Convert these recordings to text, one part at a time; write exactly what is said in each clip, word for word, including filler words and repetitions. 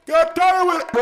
Get down with it.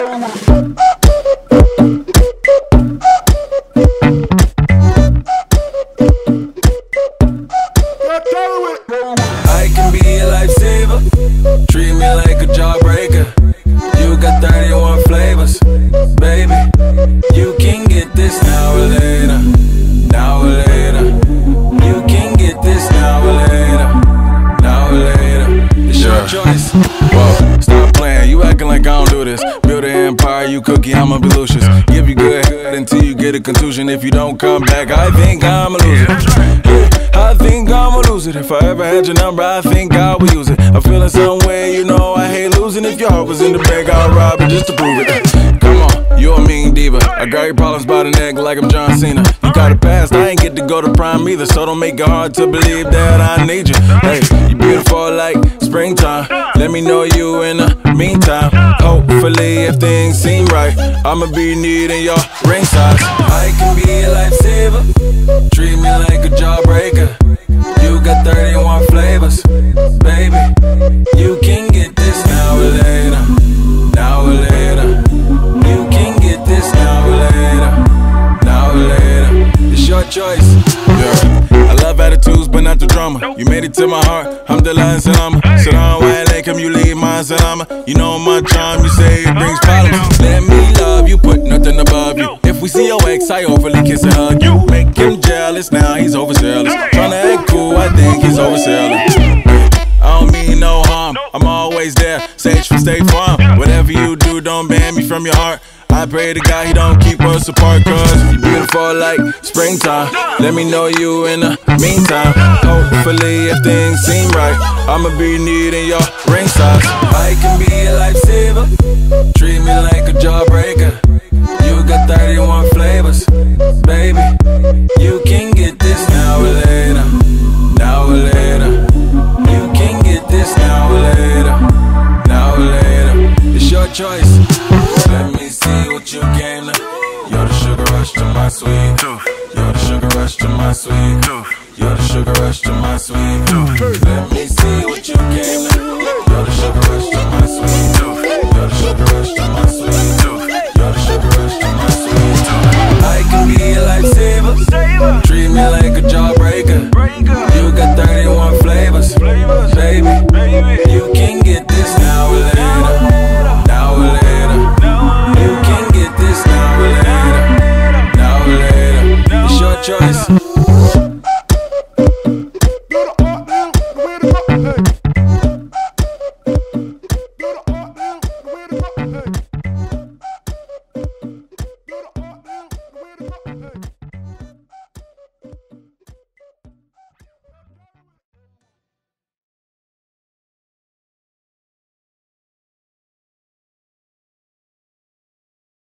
I can be a lifesaver, treat me like a jawbreaker. You got thirty-one flavors, baby. You can get this now or later, now or later. You can get this now or later, now or later. It's your Yeah. choice. Whoa, stop playing, you acting like I don't do this. Build an empire, you cookie, I'ma be Lucius. Give you good head until you get a contusion. If you don't come back, I think I'm a loser. Yeah, I think I'm a loser. If I ever had your number, I think I would use it. I'm feeling some way, you know I hate losing. If your heart was in the bag, I'll rob it just to prove it. Come on, you a mean diva. I got your problems by the neck like I'm John Cena. You got a past, I ain't get to go to prime either. So don't make it hard to believe that I need you. Hey, you beautiful like springtime. Let me know you in the meantime. Hopefully if things seem right, I'ma be needing your ring size. I can be a lifesaver, treat me like a jawbreaker. You got thirty-one flavors, baby. You can get this now or later, now or later. You can get this now or later, now or later. It's your choice. Yeah, I love attitudes, but not the drama. You made it to my heart, Alhamdulillah and salama. Sit down, why ain't come you leave my salama. You know my charm, you say it brings problems. Let me love you, put nothing above you. If we see your ex, I overly kiss and hug you. Make him jealous, now he's overzealous. Tryna act cool, I think he's overselling. I don't mean no harm, I'm always there. Sage for State Farm. Whatever you do, don't ban me from your heart. I pray to God he don't keep us apart, cause you beautiful like springtime. Let me know you in the meantime. Hopefully if things seem right, I'ma be needing your ring size. I can be a lifesaver, treat me like a jawbreaker. You got thirty-one flavors, baby. You can get this now or later, now or later. You can get this now or later, now or later. It's your choice. Let me see what you came to. You're the sugar rush to my sweet. You're the sugar rush to my sweet. You're the sugar rush to my sweet.